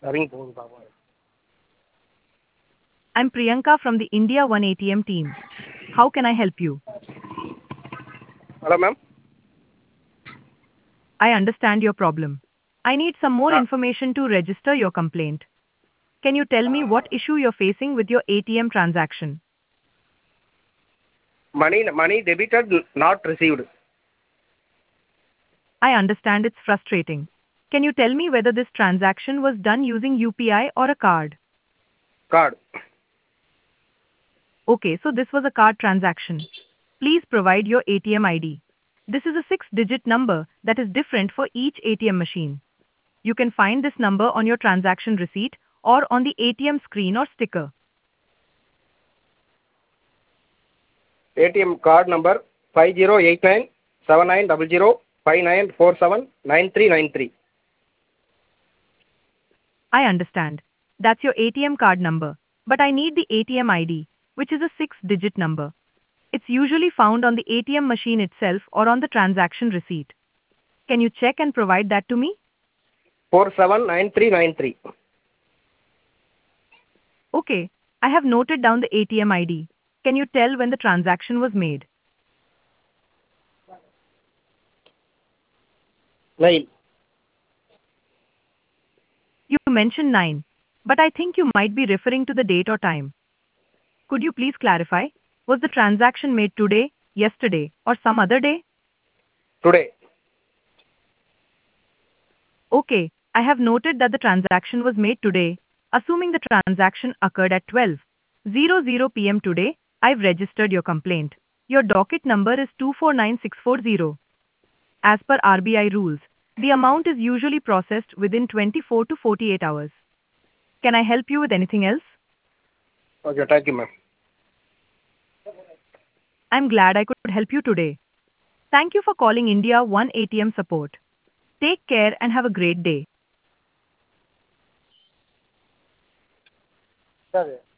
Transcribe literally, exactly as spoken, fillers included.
சரிங்க போகுது பாப்போம். I'm Priyanka from the India One A T M team. How can I help you? Hello ma'am. I understand your problem. I need some more ah information to register your complaint. Can you tell me what issue you're facing with your A T M transaction? Money money debited not received. I understand it's frustrating. Can you tell me whether this transaction was done using U P I or a card? Card. Okay, so this was a card transaction. Please provide your A T M I D. This is a six-digit number that is different for each A T M machine. You can find this number on your transaction receipt or on the A T M screen or sticker. ATM card number five zero eight nine seven nine double zero five nine four seven nine three nine three. I understand. That's your A T M card number, but I need the A T M I D, which is a six-digit number. It's usually found on the A T M machine itself or on the transaction receipt. Can you check and provide that to me? Four seven nine three nine three. Okay, I have noted down the A T M I D. Can you tell when the transaction was made? Nine. You mentioned nine, but I think you might be referring to the date or time. Could you please clarify? Was the transaction made today, yesterday, or some other day? Today. Okay, I have noted that the transaction was made today. Assuming the transaction occurred at twelve p m today, I've registered your complaint. Your docket number is two four nine six four zero. As per R B I rules, the amount is usually processed within twenty-four to forty-eight hours. Can I help you with anything else? Okay thank you ma'am. I'm glad I could help you today. Thank you for calling India One A T M support. Take care and have a great day. சரி.